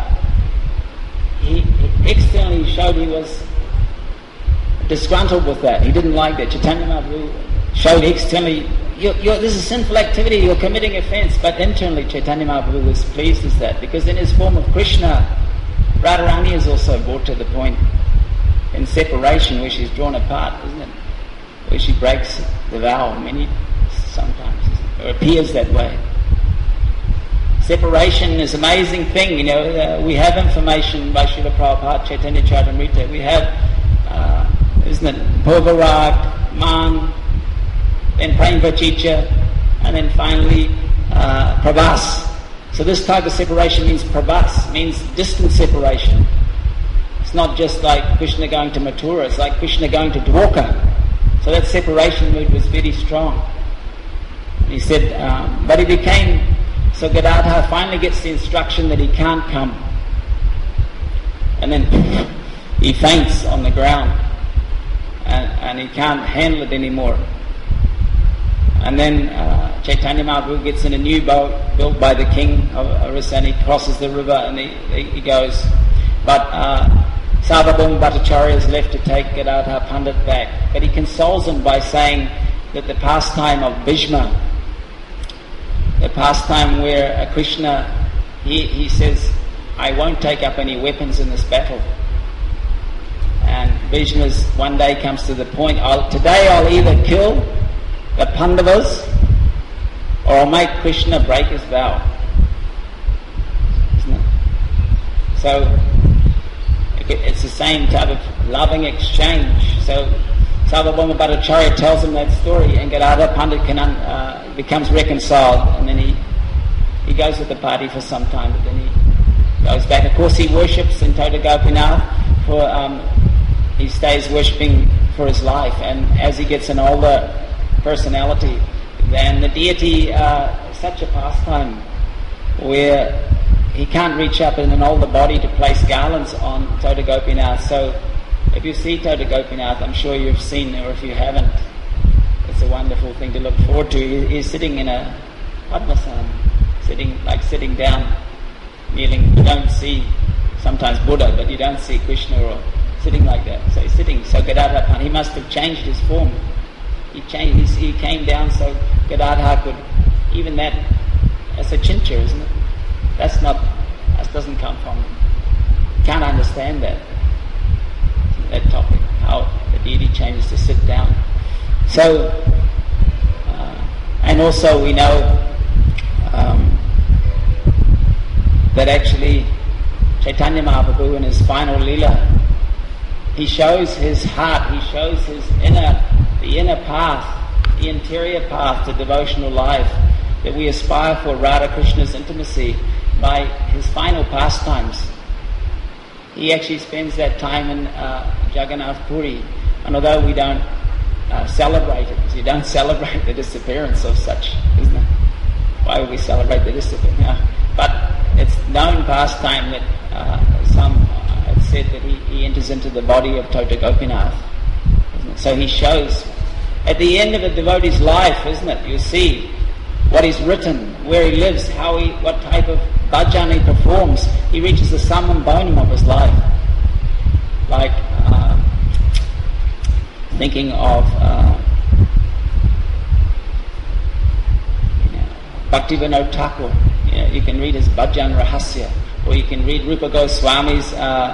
He externally showed he was disgruntled with that. He didn't like that. Chaitanya Mahaprabhu showed externally, this is sinful activity, you're committing offense. But internally, Chaitanya Mahaprabhu was pleased with that, because in his form of Krishna, Radharani is also brought to the point in separation where she's drawn apart, isn't it? Where she breaks the vow sometimes, or appears that way. Separation is an amazing thing, we have information by Srila Prabhupada, Chaitanya Charitamrita, we have, isn't it, Bhogarag, Man, then Prem Vachicha, and then finally Prabhas. So this type of separation means Prabhas, means distant separation. It's not just like Krishna going to Mathura, it's like Krishna going to Dwarka. So that separation mood was very strong. He said, but he became, so Gadadhar finally gets the instruction that he can't come. And then he faints on the ground, and he can't handle it anymore. And then Chaitanya Mahaprabhu gets in a new boat built by the king of Orissa, and he crosses the river and he goes. But Sarvabhauma Bhattacharya is left to take Gadadhar Pandit back. But he consoles him by saying that the pastime of Bhishma, the pastime where Krishna, he says, I won't take up any weapons in this battle. And Bhishma one day comes to the point, today I'll either kill the Pandavas or I'll make Krishna break his vow. Isn't it? So it's the same type of loving exchange. So Sarvabhauma Bhattacharya tells him that story, and Gadadhar Pandit becomes reconciled, and then he goes with the party for some time, but then he goes back. Of course, he worships in Tota Gopinath, he stays worshipping for his life, and as he gets an older personality, then the deity is such a pastime where he can't reach up in an older body to place garlands on Tota Gopinath. So if you see Tota Gopinath, I'm sure you've seen, or if you haven't, it's a wonderful thing to look forward to. He's sitting in a Padmasana, sitting down, kneeling. You don't see sometimes Buddha, but you don't see Krishna or sitting like that. So he's sitting. So Gadadhar, he must have changed his form. He came down so Gadadhar could, even that, that's a chincha, isn't it? That doesn't come from, can't understand that topic, how the deity changes to sit down. So, and also we know that actually Chaitanya Mahaprabhu in his final Leela, he shows his heart, he shows the inner path, the interior path to devotional life, that we aspire for Radha Krishna's intimacy by his final pastimes. He actually spends that time in Jagannath Puri, and although we don't celebrate it, because you don't celebrate the disappearance of such, isn't it? Why would we celebrate the disappearance? No. But it's known pastime that some have said that he enters into the body of Tota Gopinath. So he shows, at the end of a devotee's life, isn't it, you see what he's written, where he lives, what type of bhajan he performs. He reaches the sum and bonum of his life. Like thinking of Bhaktivinoda Thakur. You can read his Bhajan Rahasya, or you can read Rupa Goswami's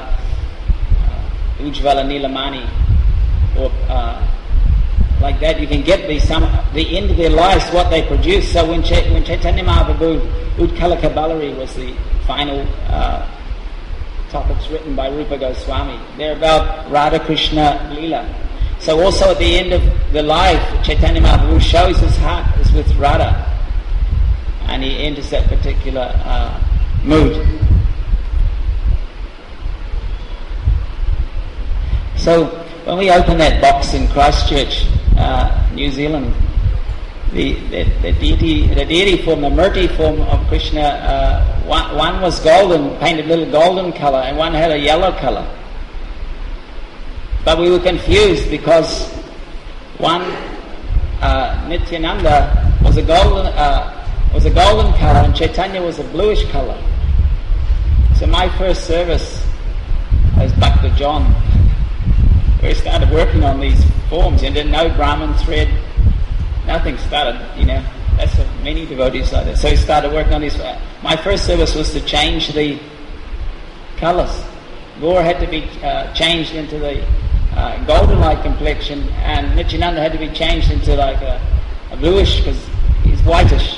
Ujjvala Nilamani, or like that. You can get the end of their lives, what they produce. So when Chaitanya Mahaprabhu, Udkala Kabalari was the final topics written by Rupa Goswami. They're about Radha Krishna Leela. So also at the end of the life, Chaitanya Mahaprabhu shows his heart is with Radha, and he enters that particular mood. So when we open that box in Christchurch, New Zealand, the deity form, the Murti form of Krishna, one was golden, painted little golden colour, and one had a yellow colour. But we were confused because one, Nityananda, was a golden, was a golden color and Chaitanya was a bluish color. So my first service as Bhakta John, we started working on these forms and didn't know Brahman thread, nothing started, that's what many devotees like that. So we started working on these. My first service was to change the colors. Gaur had to be changed into the golden-like complexion, and Nityananda had to be changed into like a bluish, because he's whitish.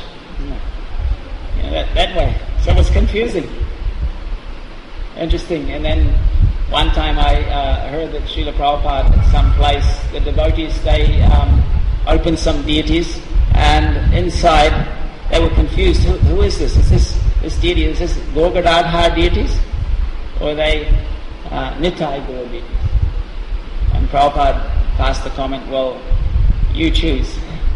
That way. So it was confusing. Interesting. And then one time I heard that Srila Prabhupada at some place, the devotees, they opened some deities, and inside they were confused. Who is this? Is this deity? Is this Gaur Gadadhar deities? Or are they Nitai Gaur deities? And Prabhupada passed the comment, well, you choose.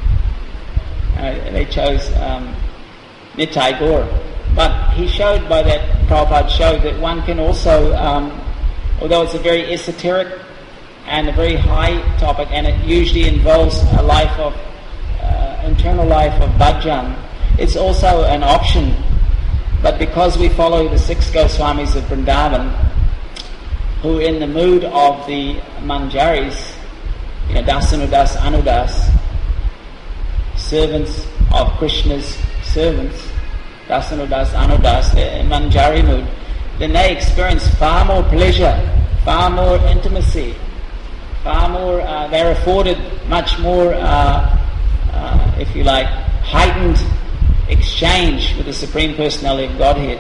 They chose Nitai Gaur. But he showed by that, Prabhupada showed that one can also, although it's a very esoteric and a very high topic, and it usually involves a life of, internal life of bhajan, it's also an option. But because we follow the 6 Goswamis of Vrindavan, who in the mood of the manjaris, Dasanudas, Anudas, servants of Krishna's servants, Dasanudas, Anudas, they're in manjari mood, then they experience far more pleasure, far more intimacy, far more, they're afforded much more, if you like, heightened exchange with the Supreme Personality of Godhead,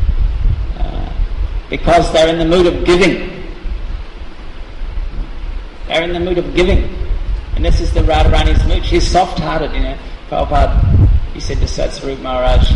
because they're in the mood of giving. They're in the mood of giving. And this is the Radharani's mood. She's soft-hearted, Prabhupada, he said to Satsvarup Maharaj,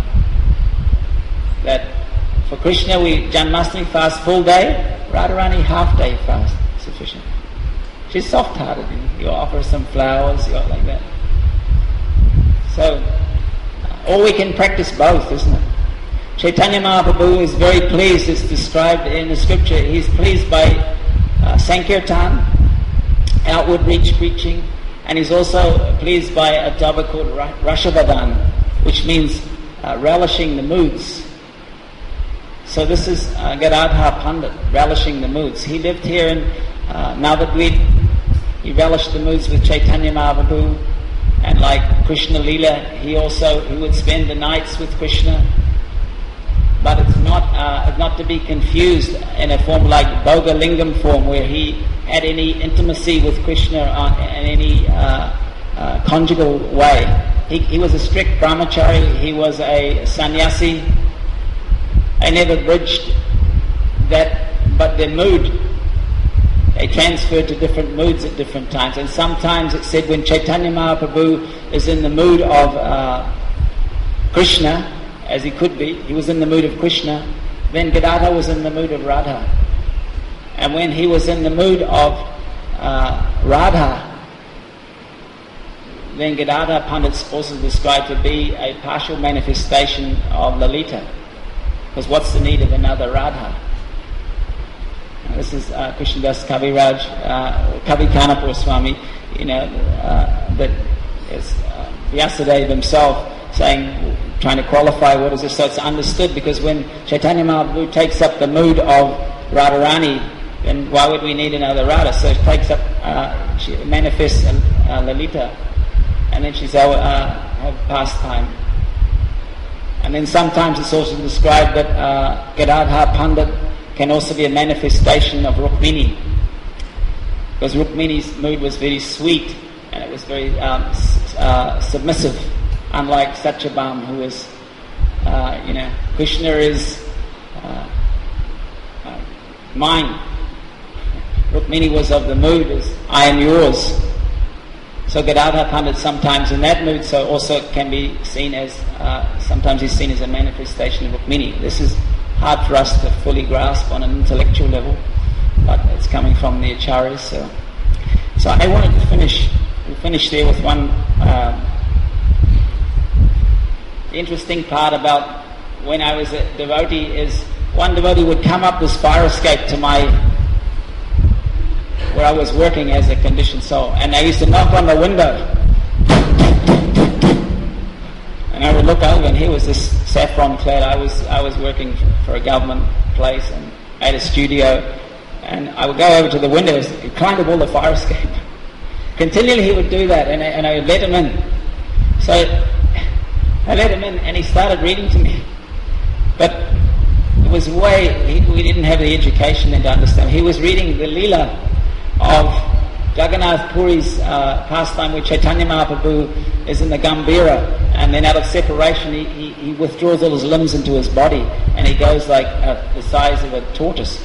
that for Krishna we Janmashtami fast full day, Radharani half day fast, sufficient. She's soft-hearted, you offer some flowers, like that. So, or we can practice both, isn't it? Chaitanya Mahaprabhu is very pleased, it's described in the scripture, he's pleased by Sankirtan, outward reach preaching, and he's also pleased by a topic called Rashavadhan, which means relishing the moods. So this is Gadadhar Pandit, relishing the moods. He lived here in Navadvip. He relished the moods with Chaitanya Mahaprabhu, and like Krishna Leela, he would spend the nights with Krishna. But it's not to be confused in a form like Bhoga Lingam form, where he had any intimacy with Krishna in any conjugal way. He was a strict brahmachari, he was a sannyasi. They never bridged that, but their mood, they transferred to different moods at different times. And sometimes it said when Chaitanya Mahaprabhu is in the mood of Krishna, as he could be, he was in the mood of Krishna, then Gadadhar was in the mood of Radha. And when he was in the mood of Radha, then Gadadhar Pandit's also described to be a partial manifestation of Lalita. Because what's the need of another Radha? This is Krishnadas Kaviraj, Kavi Kanapur Swami, that is Vyasadeva himself saying, trying to qualify what is this. So it's understood, because when Chaitanya Mahaprabhu takes up the mood of Radharani, then why would we need another Radha? So it takes up, she manifests Lalita, and then she's have pastime. And then sometimes it's also described that Gadadhar Pandit can also be a manifestation of Rukmini, because Rukmini's mood was very sweet and it was very submissive, unlike Satyabhama, who is, Krishna is mine. Rukmini was of the mood as I am yours. So Gadadhar Pandit sometimes in that mood, so also can be seen as, sometimes he's seen as a manifestation of Rukmini. This is hard for us to fully grasp on an intellectual level, but it's coming from the acharyas. So I wanted to finish there with one. The interesting part about when I was a devotee is one devotee would come up this fire escape to where I was working as a conditioned soul, and I used to knock on the window, And I would look over, and here was this saffron-clad. I was working for a government place, and I had a studio, and I would go over to the windows, climb up all the fire escape. Continually he would do that, and I would let him in. So I let him in, and he started reading to me. But it was we didn't have the education then to understand. He was reading the Leela of Jagannath Puri's pastime, where Chaitanya Mahaprabhu is in the Gambhira, and then out of separation he withdraws all his limbs into his body, and he goes like the size of a tortoise.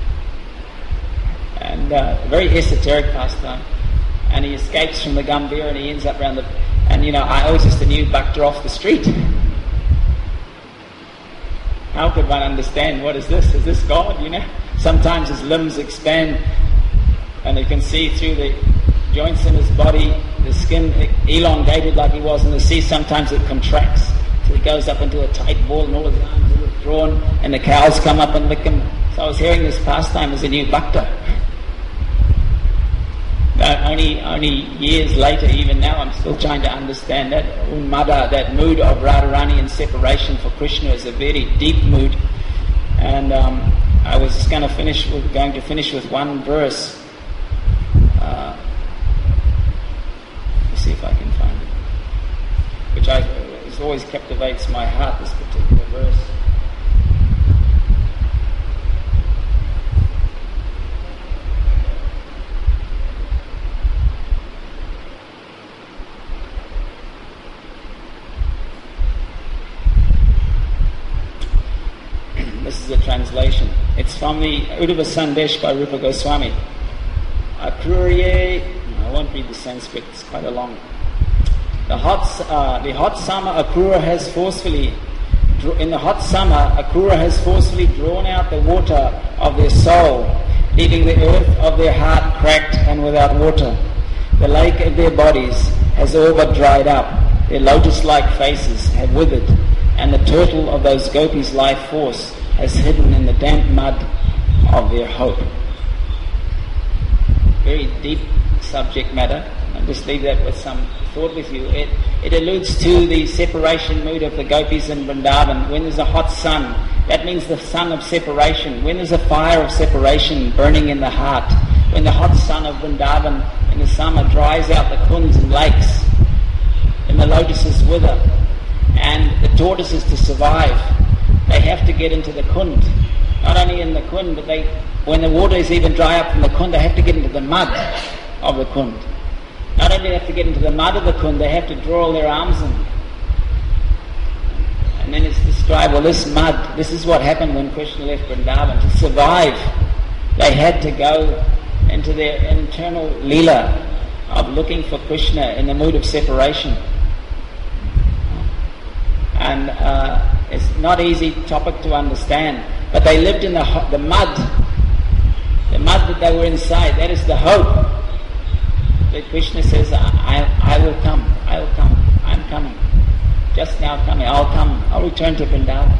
And very esoteric pastime. And he escapes from the Gambhira, and he ends up around and I was just a new bhakta off the street. How could one understand, what is this? Is this God, Sometimes his limbs expand, and you can see through the joints in his body, the skin elongated like he was in the sea. Sometimes it contracts, so he goes up into a tight ball, and all his arms are withdrawn, and the cows come up and lick him. So I was hearing this pastime as a new bhakta. Only years later, even now, I'm still trying to understand that Unmada, that mood of Radharani and separation for Krishna, is a very deep mood. And I was just going to finish with one verse. Let's see if I can find it, which it always captivates my heart. This particular verse. This is the translation. It's from the Uddhava Sandesh by Rupa Goswami. Akrurye, I won't read the Sanskrit, it's quite a long. The hot summer, Akrura has forcefully drawn out the water of their soul, leaving the earth of their heart cracked and without water. The lake of their bodies has all but dried up. Their lotus-like faces have withered, and the turtle of those gopis' life force has hidden in the damp mud of their hope. Very deep subject matter. I'll just leave that with some thought with you. It alludes to the separation mood of the gopis in Vrindavan. When there's a hot sun, that means the sun of separation. When there's a fire of separation burning in the heart, when the hot sun of Vrindavan in the summer dries out the kunds and lakes, and the lotuses wither, and the tortoises, to survive, they have to get into the kund. Not only in the kund, but when the water is even dry up from the kund, they have to get into the mud of the kund. Not only do they have to get into the mud of the kund, they have to draw all their arms in. And then it's described, this mud, this is what happened when Krishna left Vrindavan. To survive, they had to go into their internal leela of looking for Krishna in the mood of separation. And it's not easy topic to understand, but they lived in the mud that they were inside. That is the hope that Krishna says, I will come, I'm coming, just now coming, I'll return to Vrindavan.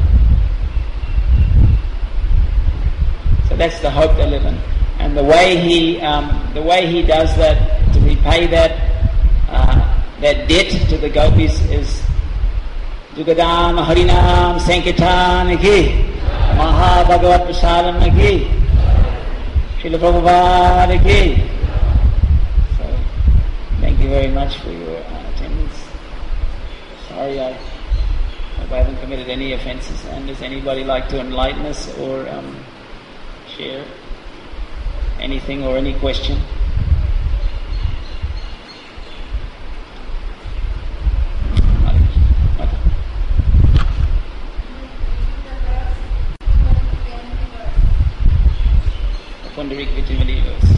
So that's the hope they live in, and the way he does that to repay that debt to the gopis is Jugadam Harinam Sankirtan ki, Maha Bhagavat Prasadam ki, Srila Prabhupada ki. So, thank you very much for your attendance. Sorry, I hope I haven't committed any offences. And does anybody like to enlighten us or share anything or any question? Pundarik Vitimali verse.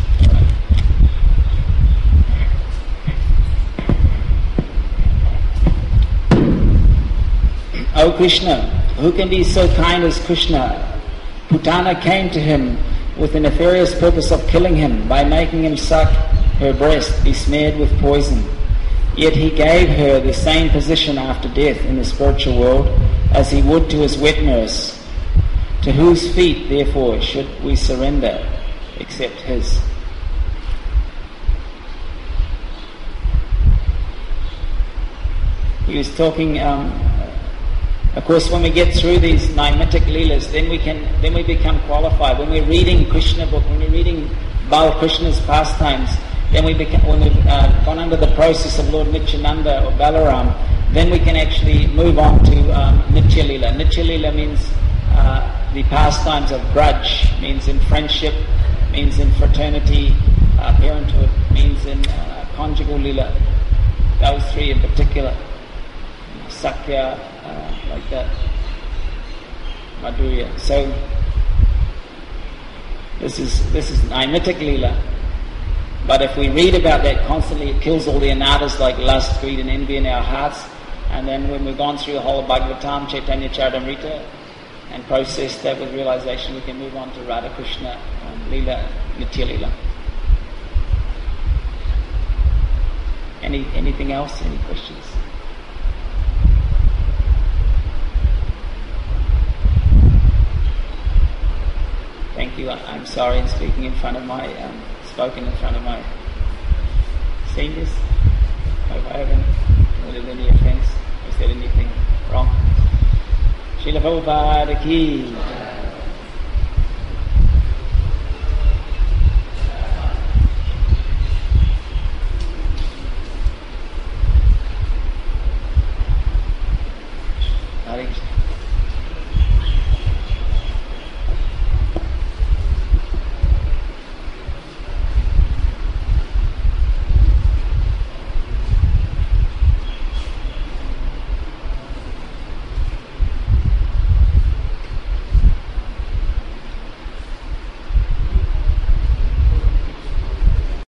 O Krishna, who can be so kind as Krishna? Putana came to him with the nefarious purpose of killing him by making him suck her breast besmeared with poison. Yet he gave her the same position after death in the spiritual world as he would to his wet nurse. To whose feet, therefore, should we surrender except his? He was talking Of course, when we get through these Naimitic Leelas, then we become qualified. When we're reading Krishna book, when we're reading Bal Krishna's pastimes, then when we've gone under the process of Lord Nityananda or Balaram, then we can actually move on to Nitya Leela. Nitya Leela means the pastimes of Braj, means in friendship, means in fraternity, parenthood, means in conjugal Leela. Those three in particular. Sakya, like that. Madhurya. So this is Naimitic Leela. But if we read about that constantly, it kills all the anatas like lust, greed and envy in our hearts. And then when we've gone through the whole of Bhagavatam, Chaitanya Charitamrita, and processed that with realization, we can move on to Radha Krishna Leela, Nitya Leela. Anything else? Any questions? Thank you. I'm sorry in speaking in front of my spoken in front of my seniors. Hope I haven't caused any offence or said anything wrong. Srila Prabhupada ki